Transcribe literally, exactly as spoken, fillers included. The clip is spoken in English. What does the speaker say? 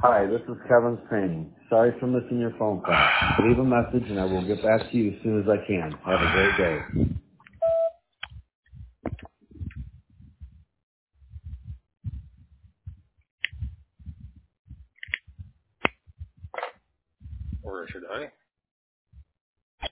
Hi, this is Kevin Spain. Sorry for missing your phone call. Leave a message and I will get back to you as soon as I can. Have a great day.